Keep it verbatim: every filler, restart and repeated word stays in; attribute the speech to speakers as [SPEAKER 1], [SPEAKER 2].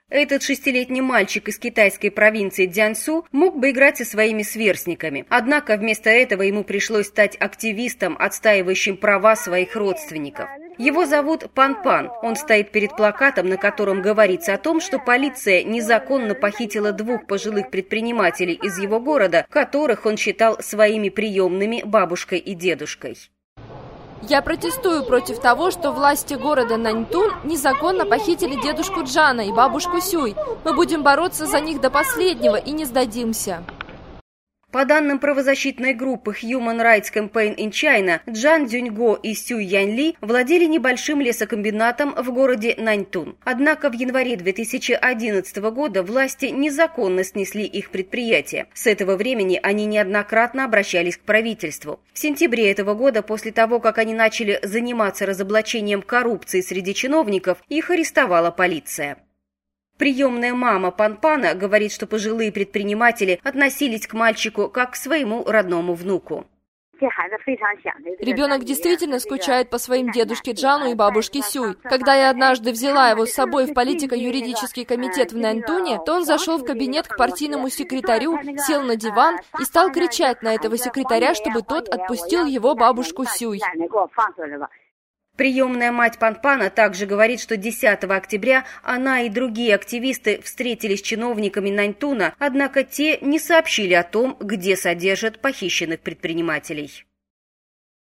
[SPEAKER 1] Этот шестилетний мальчик из китайской провинции Цзянсу мог бы играть со своими сверстниками. Однако вместо этого ему пришлось стать активистом, отстаивающим права своих родственников. Его зовут Пан Пан. Он стоит перед плакатом, на котором говорится о том, что полиция незаконно похитила двух пожилых предпринимателей из его города, которых он считал своими приемными бабушкой и дедушкой.
[SPEAKER 2] Я протестую против того, что власти города Наньтун незаконно похитили дедушку Джана и бабушку Сюй. Мы будем бороться за них до последнего и не сдадимся.
[SPEAKER 1] По данным правозащитной группы Human Rights Campaign in China, Джан Цзюньго и Сюй Яньли владели небольшим лесокомбинатом в городе Наньтун. Однако в январе две тысячи одиннадцатого года власти незаконно снесли их предприятие. С этого времени они неоднократно обращались к правительству. В сентябре этого года, после того, как они начали заниматься разоблачением коррупции среди чиновников, их арестовала полиция. Приемная мама Пан Пана говорит, что пожилые предприниматели относились к мальчику как к своему родному внуку.
[SPEAKER 2] Ребенок действительно скучает по своим дедушке Джану и бабушке Сюй. Когда я однажды взяла его с собой в политико-юридический комитет в Наньтуне, то он зашел в кабинет к партийному секретарю, сел на диван и стал кричать на этого секретаря, чтобы тот отпустил его бабушку Сюй.
[SPEAKER 1] Приемная мать Пан Пана также говорит, что десятого октября она и другие активисты встретились с чиновниками Наньтуна, однако те не сообщили о том, где содержат похищенных предпринимателей.